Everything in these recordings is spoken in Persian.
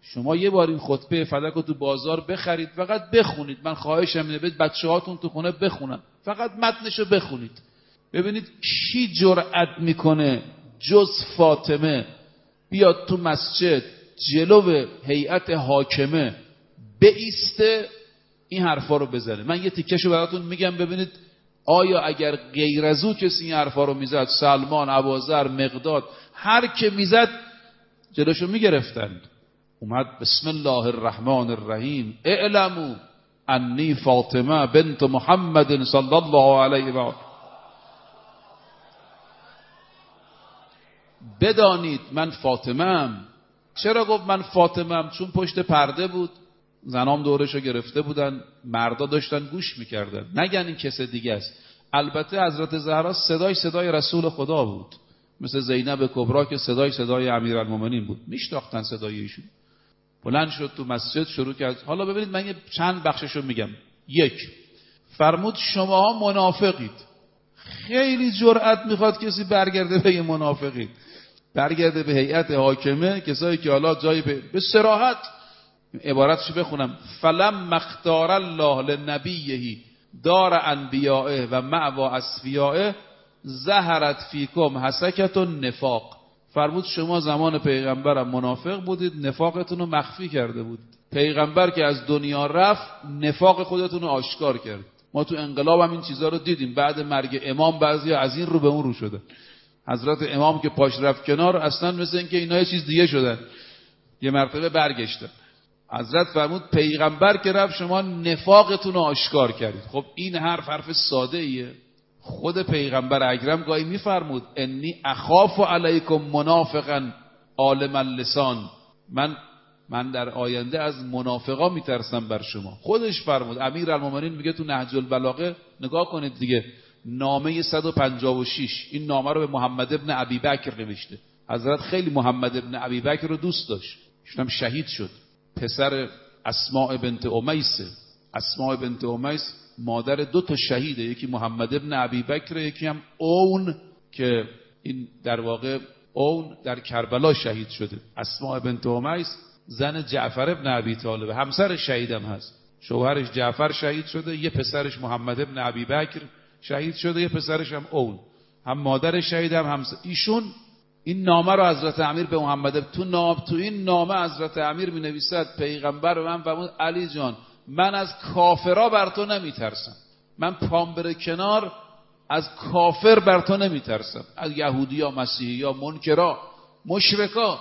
شما یه بار این خطبه فدک رو تو بازار بخرید، فقط بخونید. من خواهشم اینه بدید بچه‌هاتون تو خونه بخونن، فقط متنشو بخونید. ببینید کی جرأت میکنه جز فاطمه بیاد تو مسجد جلو هیئت حاکمه بایسته این حرفا رو بزنه. من یه تیکشو براتون میگم ببینید آیا اگر غیر از او کسی این حرفا رو میزد، سلمان، ابوذر، مقداد، هر که میزد جلوشو میگرفتند. اومد بسم الله الرحمن الرحیم اعلموا انی فاطمه بنت محمد صلی الله علیه و آله، بدانید من فاطمه ام. چرا گفت من فاطمه ام؟ چون پشت پرده بود، زنام دورشو گرفته بودن، مردا داشتن گوش میکردن، نگن این کس دیگه است. البته حضرت زهرا صدای رسول خدا بود، مثل زینب کبرا که صدای امیرالمومنین بود، میشناختن صدای ایشون. بلند شد تو مسجد شروع کرد. حالا ببینید من یه چند بخششو میگم. یک، فرمود شماها منافقید. خیلی جرأت میخواد کسی برگرده به یه منافقید، برگرده به هیئت حاکمه، کسایی که حالا جایی به صراحت عبارتشو بخونم: فلم اختار الله لنبیه دار انبیائه و مأوی اصفیائه ظهرت فیکم حسکت النفاق. فرمود شما زمان پیغمبرم منافق بودید، نفاقتون رو مخفی کرده بود. پیغمبر که از دنیا رفت نفاق خودتون رو آشکار کرد. ما تو انقلاب هم این چیزا رو دیدیم. بعد مرگ امام بعضیا از این رو به اون رو شدن. حضرت امام که پاش رفت کنار، اصلا مثل اینکه اینا یه چیز دیگه شدن، یه مرتبه برگشتن. حضرت فرمود پیغمبر که رفت شما نفاقتون رو آشکار کردید. خب این حرف ساده ایه. خود پیغمبر اکرم گاهی میفرمود انی اخاف علیکم منافقا عالم اللسان، من در آینده از منافقا میترسم بر شما. خودش فرمود. امیرالمومنین میگه تو نهج البلاغه، نگاه کنید دیگه، نامه 156 این نامه رو به محمد ابن ابی بکر نوشته. حضرت خیلی محمد ابن ابی بکر رو دوست داشت، ایشون هم شهید شد. پسر اسماء بنت امیس. اسماء بنت امیس مادر 2 شهیده، یکی محمد ابن ابی بکر، یکی هم اون که این در واقع اون در کربلا شهید شده. اسماء بنت امیس زن جعفر ابن ابی طالب، همسر شهیدم هست. شوهرش جعفر شهید شده، یه پسرش محمد ابن ابی بکر شهید شده، یه پسرش هم اون، هم مادر شهیدم هم ایشون. این نامه رو حضرت امیر به محمد تو این نامه حضرت امیر می نویسد پیغمبر به من فرمود علی جان من از کافرا بر تو نمی ترسم، من پام بره کنار از کافر بر تو نمی ترسم، از یهودی یا مسیحی یا منکرا مشرکا.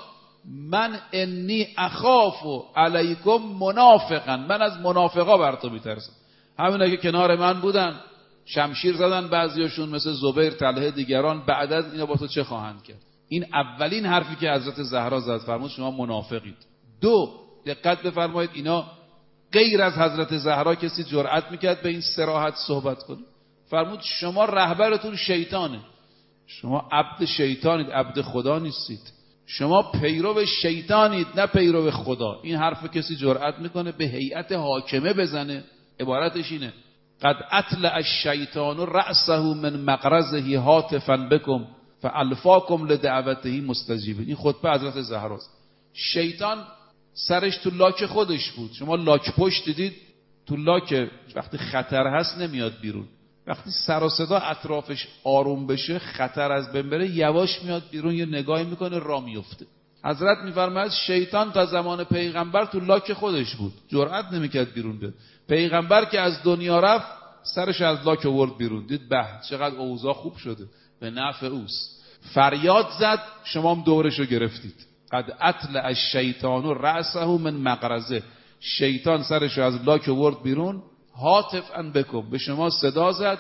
من انی اخاف علیکم منافقا، من از منافقا بر تو می ترسم. همینه که کنار من بودن شمشیر زدن بعضیاشون مثل زبیر، طلحه، دیگران، بعد از اینا با تو چه خواهند کرد؟ این اولین حرفی که حضرت زهرا زد، فرمود شما منافقید. 2، دقت بفرمایید، اینا غیر از حضرت زهرا کسی جرأت میکرد به این صراحت صحبت کنه؟ فرمود شما رهبرتون شیطانه، شما عبد شیطانید، عبد خدا نیستید، شما پیرو شیطانید نه پیرو خدا. این حرف کسی جرأت میکنه به هیئت حاکمه بزنه؟ عبارتش اینه: قد اطلع الشیطان رأسه من مقرزه هاتفا بکم فالفاکم لدعوته مستجیبین. این خطبه حضرت زهراست. شیطان سرش تو لاک خودش بود. شما لاک پشت دیدید؟ تو لاک وقتی خطر هست نمیاد بیرون، وقتی سر و صدا اطرافش آروم بشه، خطر از بین بره، یواش میاد بیرون، یه نگاهی میکنه، راه میفته. حضرت میفرماید شیطان تا زمان پیغمبر تو لاک خودش بود، جرأت نمیکرد بیرون بیاد. پیغمبر که از دنیا رفت سرش از لاک آورد بیرون، دید به چقدر اوضاع خوب شده، به نفع اوست. فریاد زد، شما هم دورشو گرفتید. قد اطلع الشیطان رأسه من مقرزه، شیطان سرشو از لاک آورد بیرون. هاتفا بکم، به شما صدا زد.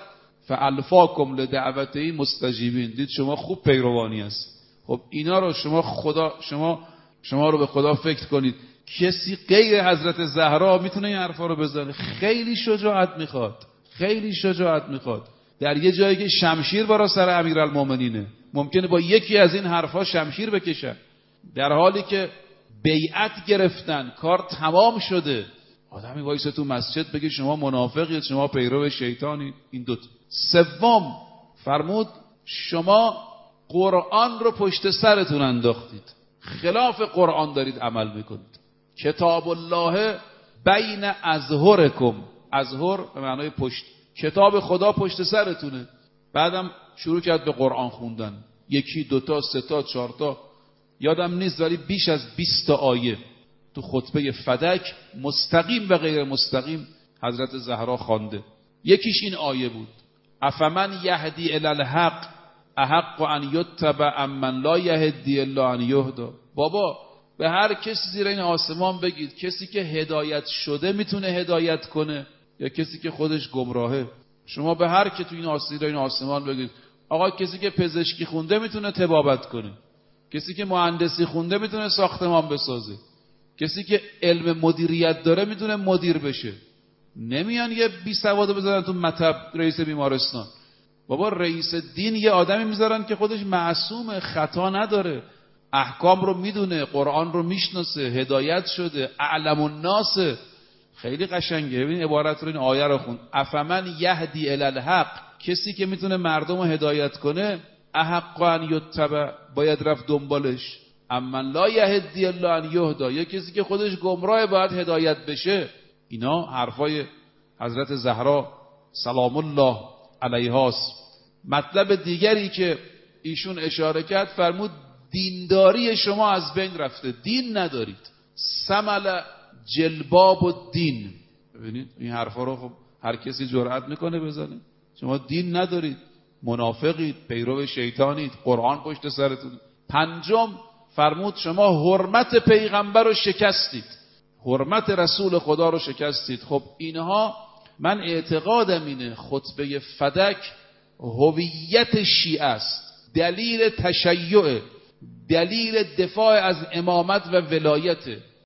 فالفاکم لدعوته مستجیبین، دید شما خوب پیروانی است. خب اینا رو شما رو به خدا فکر کنید. کسی غیر حضرت زهرا میتونه این حرفا رو بزنه؟ خیلی شجاعت میخواد، خیلی شجاعت میخواد. در یه جایی که شمشیر برا سر امیرالمومنینه، ممکنه با یکی از این حرفا شمشیر بکشن، در حالی که بیعت گرفتن، کار تمام شده. آدمی وایسه تو مسجد بگه شما منافقید، شما پیرو شیطانید. این 2. 3 فرمود شما قرآن رو پشت سرتون انداختید، خلاف قرآن دارید عمل میکنید. کتاب الله بین اظهرکم، اظهر به معنای پشت، کتاب خدا پشت سرتونه. بعدم شروع کرد به قرآن خوندن، یکی دوتا ستا چهارتا یادم نیست، ولی بیش از 20 آیه تو خطبه فدک مستقیم و غیر مستقیم حضرت زهرا خوانده. یکیش این آیه بود: افمن یهدی الی الحق احق ان یتبع امن لا یهدی الا ان یهدا. بابا به هر کسی زیر این آسمان بگید کسی که هدایت شده میتونه هدایت کنه یا کسی که خودش گمراهه. شما به هر کی تو این آسمان بگید آقا کسی که پزشکی خونده میتونه طبابت کنه، کسی که مهندسی خونده میتونه ساختمان بسازه، کسی که علم مدیریت داره میتونه مدیر بشه. نمیان یه بی سوادو بذارن تو مطب رئیس بیمارستان. بابا رئیس دین یه آدمی میذارن که خودش معصومه، خطا نداره، احکام رو میدونه، قرآن رو میشناسه، هدایت شده، اعلم الناس. خیلی قشنگه. ببین عبارت رو، این آیه رو خون: افمن یهدی الی الحق، کسی که میتونه مردم رو هدایت کنه، احق ان یتبع، باید رفت دنبالش، امن لا یهدی الا ان یهدا، یا کسی که خودش گمراه باید هدایت بشه. اینا حرفای حضرت زهرا سلام الله علیهاست. مطلب دیگری که ایشون اشاره کرد، فرمود دینداری شما از بین رفته، دین ندارید. سمل جلباب و دین. ببینید این حرفا رو خب هر کسی جرأت میکنه بزنه. شما دین ندارید، منافقید، پیرو شیطانید، قرآن پشت سرتون. پنجم فرمود شما حرمت پیغمبر رو شکستید، حرمت رسول خدا رو شکستید. خب اینها من اعتقادم اینه خطبه فدک هویت شیعه است، دلیل تشیع، دلیل دفاع از امامت و ولایت.